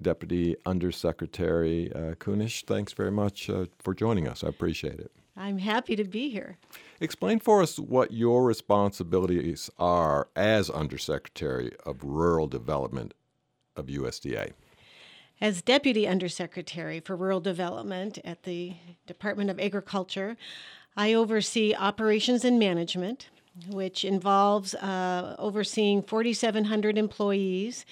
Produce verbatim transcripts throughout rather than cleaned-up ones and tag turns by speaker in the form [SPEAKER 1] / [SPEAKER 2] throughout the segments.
[SPEAKER 1] Deputy Undersecretary uh, Kunish, thanks very much uh, for joining us. I appreciate it.
[SPEAKER 2] I'm happy to be here.
[SPEAKER 1] Explain for us what your responsibilities are as Undersecretary of Rural Development of U S D A.
[SPEAKER 2] As Deputy Undersecretary for Rural Development at the Department of Agriculture, I oversee operations and management, which involves uh, overseeing forty-seven hundred employees,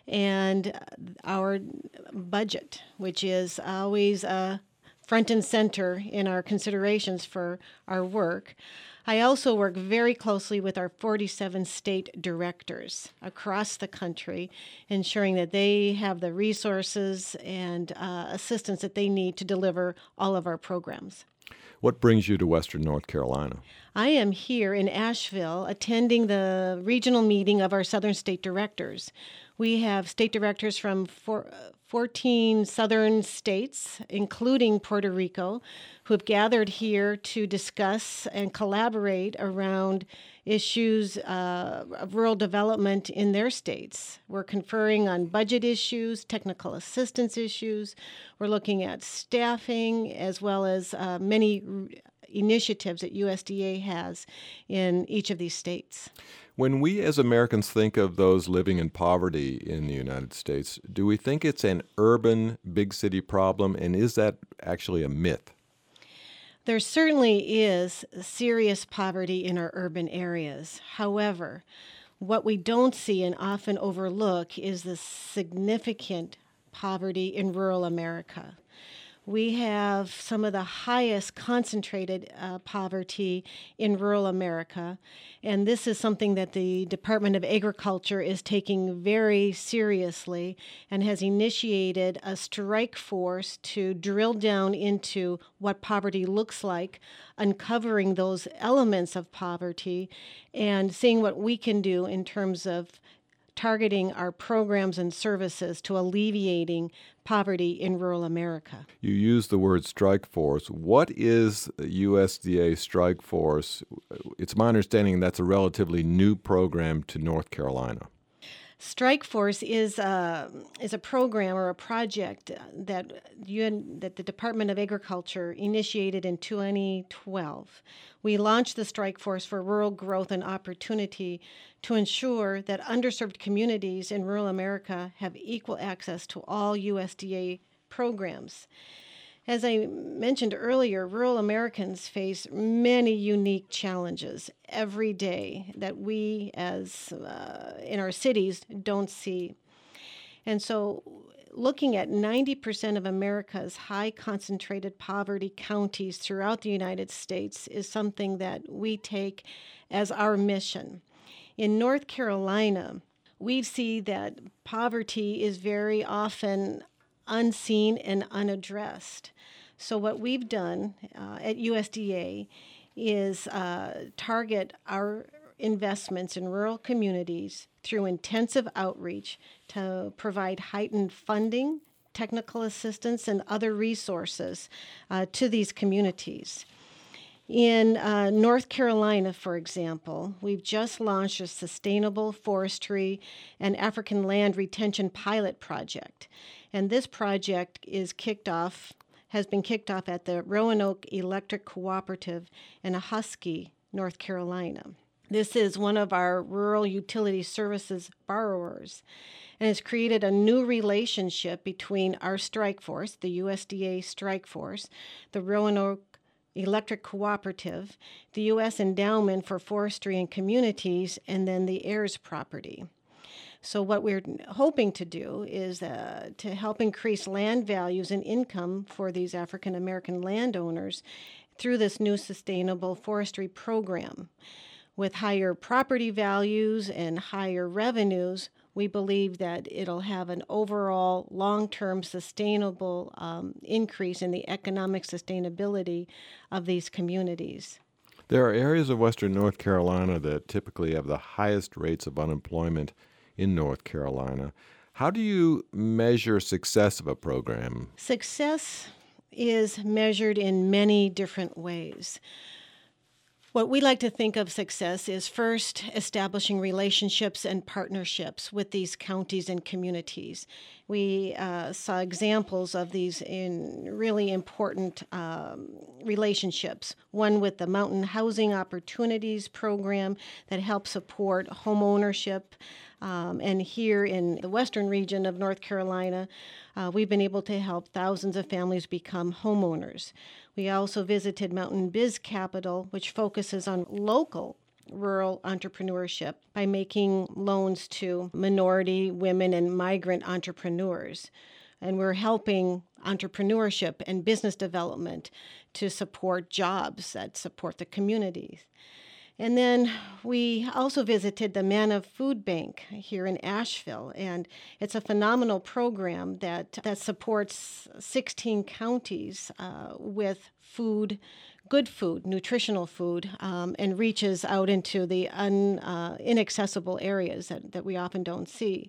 [SPEAKER 2] and our budget, which is always uh, front and center in our considerations for our work. I also work very closely with our forty-seven state directors across the country, ensuring that they have the resources and uh, assistance that they need to deliver all of our programs.
[SPEAKER 1] What brings you to Western North Carolina?
[SPEAKER 2] I am here in Asheville attending the regional meeting of our Southern State Directors. We have state directors from four, fourteen southern states, including Puerto Rico, who have gathered here to discuss and collaborate around issues uh, of rural development in their states. We're conferring on budget issues, technical assistance issues. We're looking at staffing, as well as uh, many r- initiatives that U S D A has in each of these states.
[SPEAKER 1] When we as Americans think of those living in poverty in the United States, do we think it's an urban, big city problem, and is that actually a myth?
[SPEAKER 2] There certainly is serious poverty in our urban areas. However, what we don't see and often overlook is the significant poverty in rural America. We have some of the highest concentrated uh, poverty in rural America, and this is something that the Department of Agriculture is taking very seriously and has initiated a strike force to drill down into what poverty looks like, uncovering those elements of poverty, and seeing what we can do in terms of targeting our programs and services to alleviating poverty in rural America.
[SPEAKER 1] You use the word strike force. What is the U S D A strike force? It's my understanding that's a relatively new program to North Carolina.
[SPEAKER 2] Strike Force is a, is a program or a project that you, that the Department of Agriculture initiated in twenty twelve. We launched the Strike Force for rural growth and opportunity to ensure that underserved communities in rural America have equal access to all U S D A programs. As I mentioned earlier, rural Americans face many unique challenges every day that we as uh, in our cities don't see. And so looking at ninety percent of America's high concentrated poverty counties throughout the United States is something that we take as our mission. In North Carolina, we see that poverty is very often unseen and unaddressed. So what we've done uh, at U S D A is uh, target our investments in rural communities through intensive outreach to provide heightened funding, technical assistance, and other resources uh, to these communities. In uh, North Carolina, for example, we've just launched a sustainable forestry and African land retention pilot project. And this project is kicked off, has been kicked off at the Roanoke Electric Cooperative in Ahoskie, North Carolina. This is one of our rural utility services borrowers, and has created a new relationship between our strike force, the U S D A strike force, the Roanoke Electric Cooperative, the U S Endowment for Forestry and Communities, and then the heirs property. So what we're hoping to do is uh, to help increase land values and income for these African American landowners through this new sustainable forestry program. With higher property values and higher revenues, we believe that it'll have an overall long-term sustainable um, increase in the economic sustainability of these communities.
[SPEAKER 1] There are areas of Western North Carolina that typically have the highest rates of unemployment in North Carolina. How do you measure success of a program?
[SPEAKER 2] Success is measured in many different ways. What we like to think of success is first establishing relationships and partnerships with these counties and communities. We uh, saw examples of these in really important um, relationships. One with the Mountain Housing Opportunities Program that helps support home ownership. Um, and here in the western region of North Carolina, uh, we've been able to help thousands of families become homeowners. We also visited Mountain Biz Capital, which focuses on local rural entrepreneurship by making loans to minority, women, and migrant entrepreneurs. And we're helping entrepreneurship and business development to support jobs that support the communities. And then we also visited the Manna Food Bank here in Asheville, and it's a phenomenal program that, that supports sixteen counties uh, with food, good food, nutritional food, um, and reaches out into the un, uh, inaccessible areas that, that we often don't see.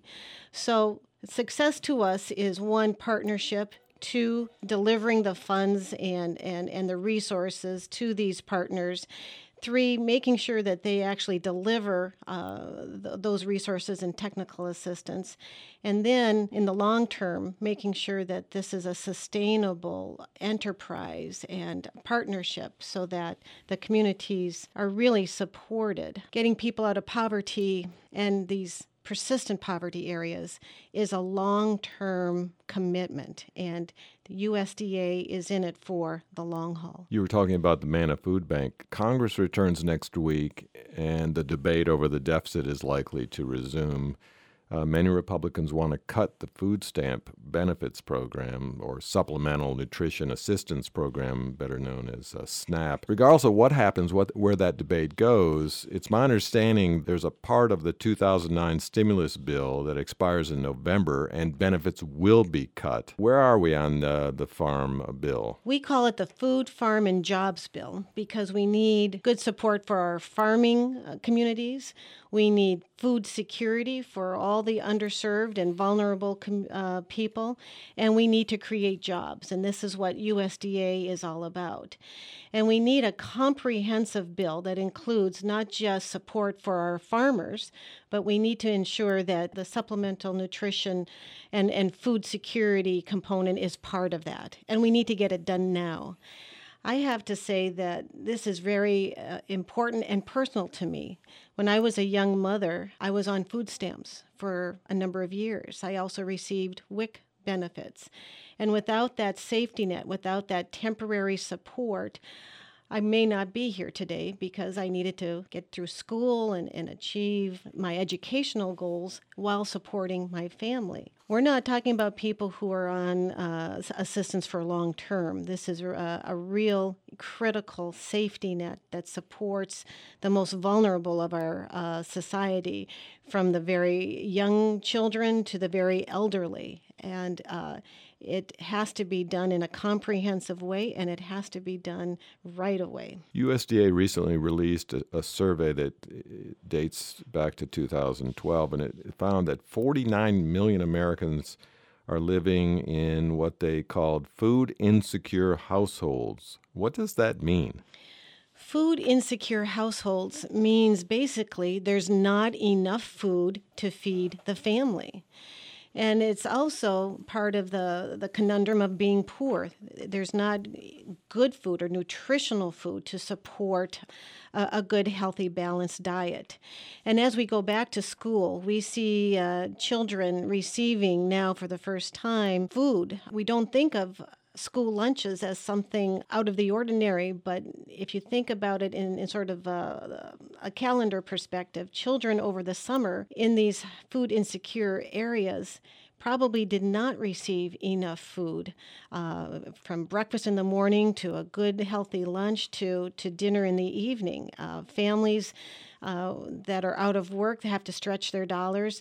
[SPEAKER 2] So success to us is one, partnership, two, delivering the funds and, and, and the resources to these partners, three, making sure that they actually deliver uh, th- those resources and technical assistance. And then, in the long term, making sure that this is a sustainable enterprise and partnership so that the communities are really supported. Getting people out of poverty and these persistent poverty areas is a long-term commitment, and the U S D A is in it for the long haul.
[SPEAKER 1] You were talking about the Manna Food Bank. Congress returns next week, and the debate over the deficit is likely to resume. Uh, many Republicans want to cut the food stamp benefits program, or Supplemental Nutrition Assistance Program, better known as uh, SNAP. Regardless of what happens, what, where that debate goes, it's my understanding there's a part of the two thousand nine stimulus bill that expires in November, and benefits will be cut. Where are we on uh, the farm bill?
[SPEAKER 2] We call it the Food, Farm, and Jobs Bill because we need good support for our farming uh, communities. We need food security for all the underserved and vulnerable com- uh, people, and we need to create jobs, and this is what U S D A is all about. And we need a comprehensive bill that includes not just support for our farmers, but we need to ensure that the supplemental nutrition and, and food security component is part of that, and we need to get it done now. I have to say that this is very uh, important and personal to me. When I was a young mother, I was on food stamps for a number of years. I also received W I C benefits. And without that safety net, without that temporary support, I may not be here today because I needed to get through school and, and achieve my educational goals while supporting my family. We're not talking about people who are on uh, assistance for long term. This is a, a real critical safety net that supports the most vulnerable of our uh, society, from the very young children to the very elderly. And uh, it has to be done in a comprehensive way, and it has to be done right away.
[SPEAKER 1] U S D A recently released a, a survey that dates back to two thousand twelve, and it found that forty-nine million Americans are living in what they called food insecure households. What does that mean?
[SPEAKER 2] Food insecure households means basically there's not enough food to feed the family. And it's also part of the, the conundrum of being poor. There's not good food or nutritional food to support a, a good, healthy, balanced diet. And as we go back to school, we see uh, children receiving now for the first time food. We don't think of school lunches as something out of the ordinary, but if you think about it in, in sort of a, a calendar perspective, children over the summer in these food insecure areas probably did not receive enough food, uh, from breakfast in the morning to a good, healthy lunch to, to dinner in the evening. Uh, families uh, that are out of work have to stretch their dollars.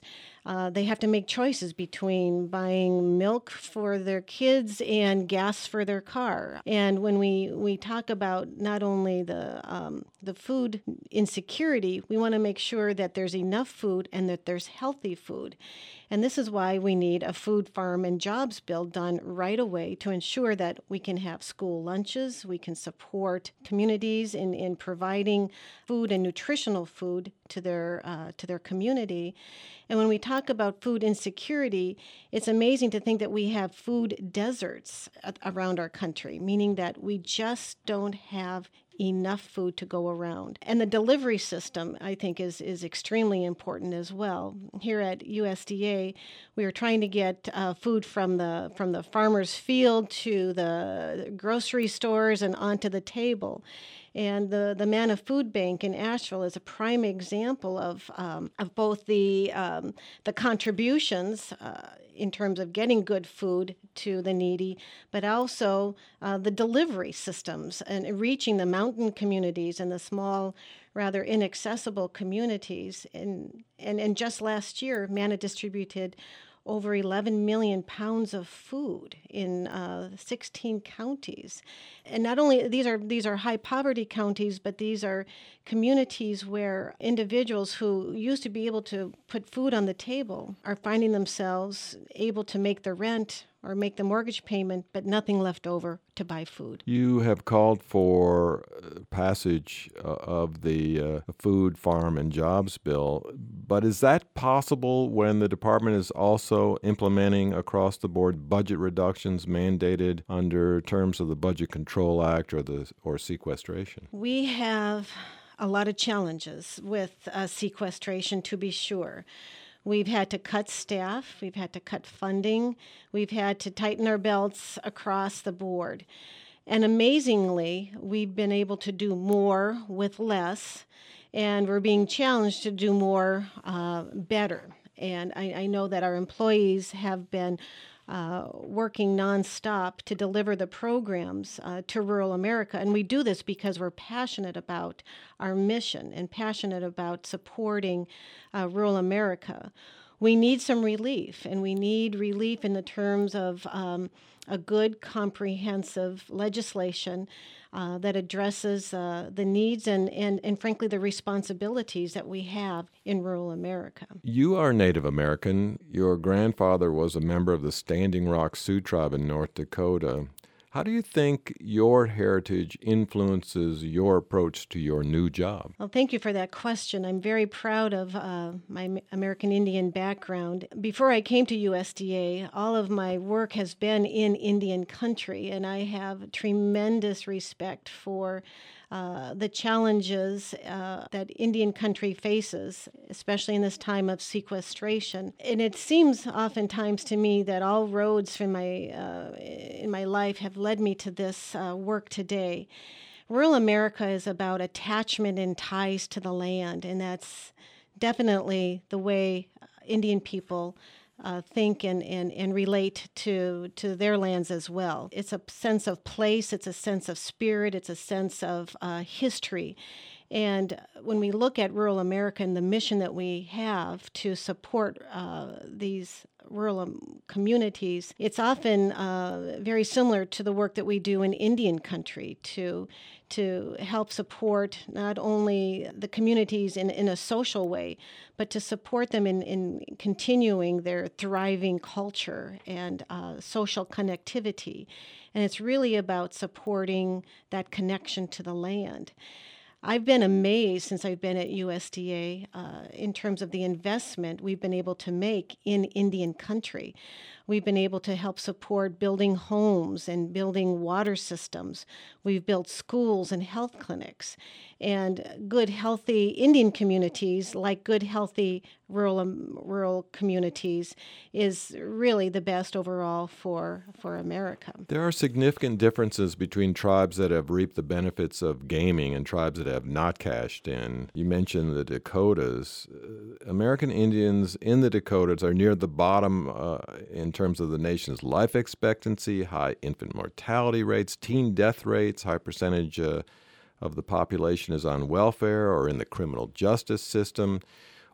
[SPEAKER 2] Uh, they have to make choices between buying milk for their kids and gas for their car. And when we, we talk about not only the um, the food insecurity, we want to make sure that there's enough food and that there's healthy food. And this is why we need a food, farm, and jobs bill done right away to ensure that we can have school lunches, we can support communities in, in providing food and nutritional food to their uh, to their community. And when we talk about food insecurity, it's amazing to think that we have food deserts around our country, meaning that we just don't have enough food to go around. And the delivery system, I think, is is extremely important as well. Here at U S D A, we are trying to get uh, food from the from the farmer's field to the grocery stores and onto the table. And the, the Manna Food Bank in Asheville is a prime example of um, of both the um, the contributions uh, in terms of getting good food to the needy, but also uh, the delivery systems and reaching the mountain communities and the small, rather inaccessible communities. And and, and just last year, Manna distributed over eleven million pounds of food in uh, sixteen counties. And not only these are these are high poverty counties, but these are communities where individuals who used to be able to put food on the table are finding themselves able to make the rent or make the mortgage payment, but nothing left over to buy food.
[SPEAKER 1] You have called for passage uh, of the uh, Food, Farm, and Jobs Bill, but is that possible when the department is also implementing across-the-board budget reductions mandated under terms of the Budget Control Act or the or sequestration?
[SPEAKER 2] We have a lot of challenges with uh, sequestration, to be sure. We've had to cut staff, we've had to cut funding, we've had to tighten our belts across the board. And amazingly, we've been able to do more with less, and we're being challenged to do more uh, better. And I, I know that our employees have been uh, working nonstop to deliver the programs uh, to rural America. And we do this because we're passionate about our mission and passionate about supporting uh, rural America. We need some relief, and we need relief in the terms of um, a good, comprehensive legislation uh, that addresses uh, the needs and, and, and, frankly, the responsibilities that we have in rural America.
[SPEAKER 1] You are Native American. Your grandfather was a member of the Standing Rock Sioux tribe in North Dakota. How do you think your heritage influences your approach to your new job?
[SPEAKER 2] Well, thank you for that question. I'm very proud of uh, my American Indian background. Before I came to U S D A, all of my work has been in Indian country, and I have tremendous respect for Uh, the challenges uh, that Indian country faces, especially in this time of sequestration. And it seems oftentimes to me that all roads in my, uh, in my life have led me to this uh, work today. Rural America is about attachment and ties to the land, and that's definitely the way Indian people Uh, think and, and, and relate to, to their lands as well. It's a sense of place, it's a sense of spirit, it's a sense of uh, history. And when we look at rural America and the mission that we have to support uh, these rural um, communities, it's often uh, very similar to the work that we do in Indian country to to help support not only the communities in, in a social way, but to support them in, in continuing their thriving culture and uh, social connectivity. And it's really about supporting that connection to the land. I've been amazed since I've been at U S D A uh, in terms of the investment we've been able to make in Indian country. We've been able to help support building homes and building water systems. We've built schools and health clinics. And good, healthy Indian communities, like good, healthy rural um, rural communities, is really the best overall for, for America.
[SPEAKER 1] There are significant differences between tribes that have reaped the benefits of gaming and tribes that have not cashed in. You mentioned the Dakotas. Uh, American Indians in the Dakotas are near the bottom uh, in terms of the nation's life expectancy, high infant mortality rates, teen death rates, high percentage uh, of the population is on welfare or in the criminal justice system.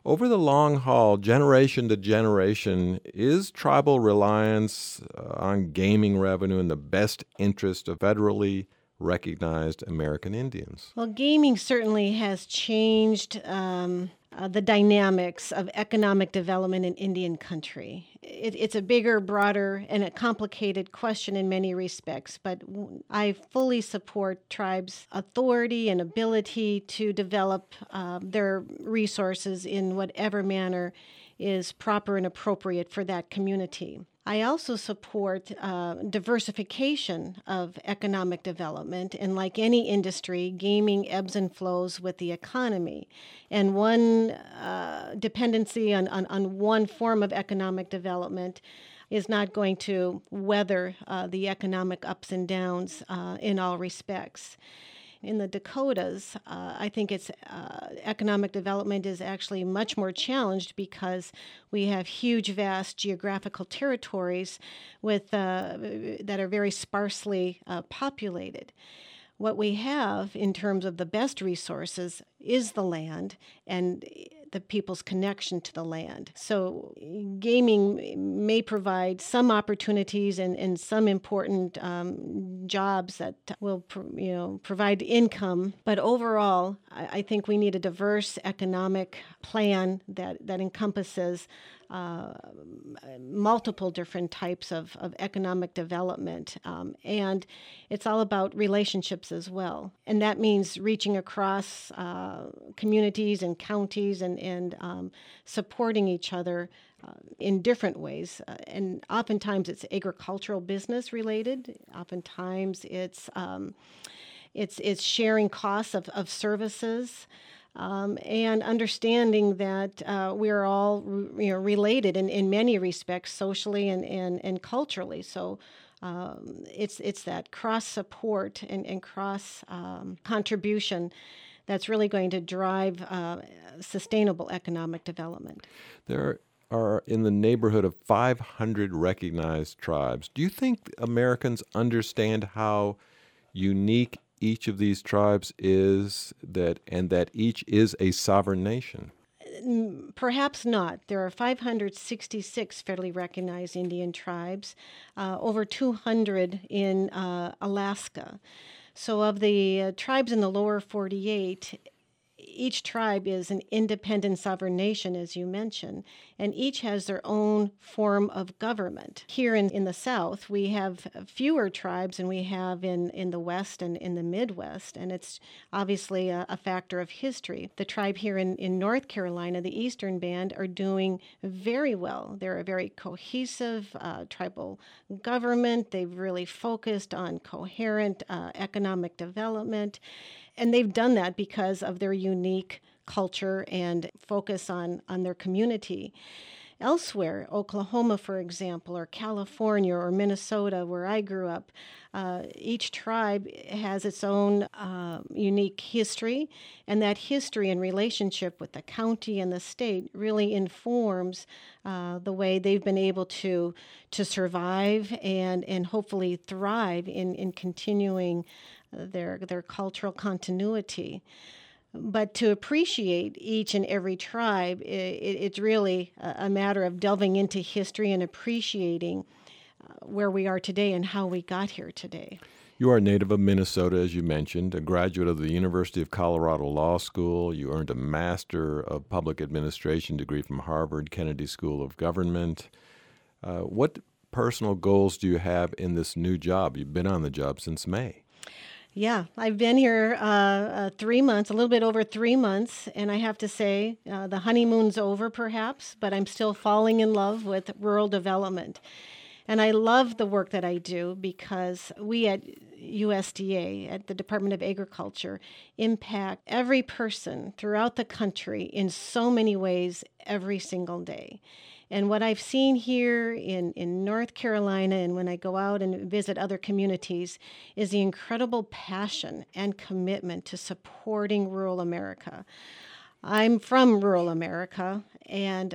[SPEAKER 1] Over the long haul, generation to generation, is tribal reliance uh, on gaming revenue in the best interest of federally recognized American Indians?
[SPEAKER 2] Well, gaming certainly has changed um, uh, the dynamics of economic development in Indian country. It, it's a bigger, broader, and a complicated question in many respects, but w- I fully support tribes' authority and ability to develop uh, their resources in whatever manner is proper and appropriate for that community. I also support uh, diversification of economic development, and like any industry, gaming ebbs and flows with the economy. And one uh, dependency on, on, on one form of economic development is not going to weather uh, the economic ups and downs uh, in all respects. In the Dakotas, uh, I think it's uh, economic development is actually much more challenged because we have huge, vast geographical territories with uh, that are very sparsely uh, populated. What we have in terms of the best resources is the land and the people's connection to the land. So gaming may provide some opportunities and, and some important um, jobs that will you know provide income. But overall, I, I think we need a diverse economic plan that, that encompasses Uh, multiple different types of, of economic development. Um, and it's all about relationships as well. And that means reaching across uh, communities and counties and, and um, supporting each other uh, in different ways. Uh, and oftentimes it's agricultural business related. Oftentimes it's um, it's, it's sharing costs of, of services. Um, and understanding that uh, we're all you know, related in, in many respects, socially and, and, and culturally. So um, it's it's that cross support and, and cross um, contribution that's really going to drive uh, sustainable economic development.
[SPEAKER 1] There are in the neighborhood of five hundred recognized tribes. Do you think Americans understand how unique each of these tribes is, that and that each is a sovereign nation?
[SPEAKER 2] Perhaps not. There are five hundred sixty-six federally recognized Indian tribes, uh, over two hundred in uh, Alaska. So of the uh, tribes in the lower forty-eight, each tribe is an independent sovereign nation, as you mentioned, and each has their own form of government. Here in, in the South, we have fewer tribes than we have in, in the West and in the Midwest, and it's obviously a, a factor of history. The tribe here in, in North Carolina, the Eastern Band, are doing very well. They're a very cohesive uh, tribal government. They've really focused on coherent uh, economic development. And they've done that because of their unique culture and focus on, on their community. Elsewhere, Oklahoma, for example, or California or Minnesota, where I grew up, uh, each tribe has its own uh, unique history, and that history and relationship with the county and the state really informs uh, the way they've been able to to survive and, and hopefully thrive in, in continuing their their cultural continuity. But to appreciate each and every tribe, it, it's really a matter of delving into history and appreciating uh, where we are today and how we got here today.
[SPEAKER 1] You are a native of Minnesota, as you mentioned, a graduate of the University of Colorado Law School. You earned a Master of Public Administration degree from Harvard Kennedy School of Government. Uh, what personal goals do you have in this new job? You've been on the job since May.
[SPEAKER 2] Yeah, I've been here uh, uh, three months, a little bit over three months, and I have to say uh, the honeymoon's over perhaps, but I'm still falling in love with rural development. And I love the work that I do because we at U S D A, at the Department of Agriculture, impact every person throughout the country in so many ways every single day. And what I've seen here in, in North Carolina and when I go out and visit other communities is the incredible passion and commitment to supporting rural America. I'm from rural America, and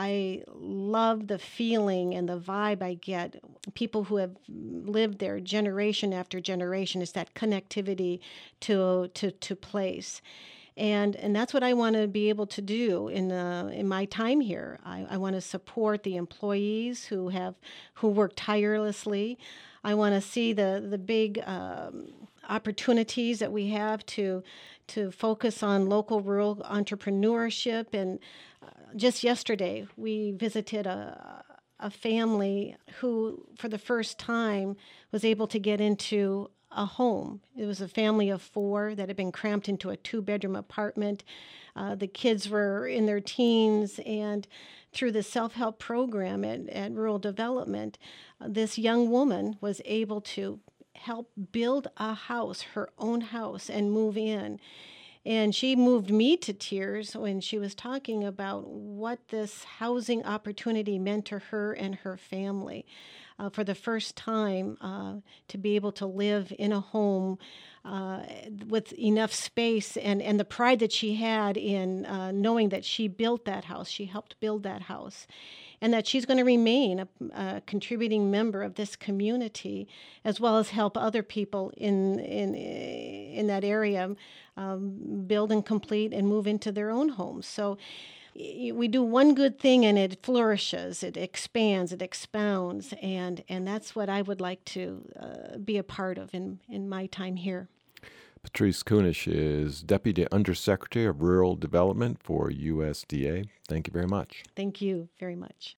[SPEAKER 2] I love the feeling and the vibe I get. People who have lived there generation after generation, is that connectivity to, to, to place. And and that's what I want to be able to do in uh, in my time here. I, I want to support the employees who have who work tirelessly. I want to see the the big um, opportunities that we have to to focus on local rural entrepreneurship. And uh, just yesterday, we visited a a family who, for the first time, was able to get into a home. It was a family of four that had been cramped into a two-bedroom apartment. Uh, the kids were in their teens, and through the self-help program at, at Rural Development, uh, this young woman was able to help build a house, her own house, and move in. And she moved me to tears when she was talking about what this housing opportunity meant to her and her family. Uh, for the first time, uh, to be able to live in a home uh, with enough space, and, and the pride that she had in uh, knowing that she built that house, she helped build that house, and that she's going to remain a, a contributing member of this community, as well as help other people in in in that area um, build and complete and move into their own homes. So we do one good thing and it flourishes, it expands, it expounds, and and that's what I would like to uh, be a part of in, in my time here.
[SPEAKER 1] Patrice Kunesh is Deputy Undersecretary of Rural Development for U S D A. Thank you very much.
[SPEAKER 2] Thank you very much.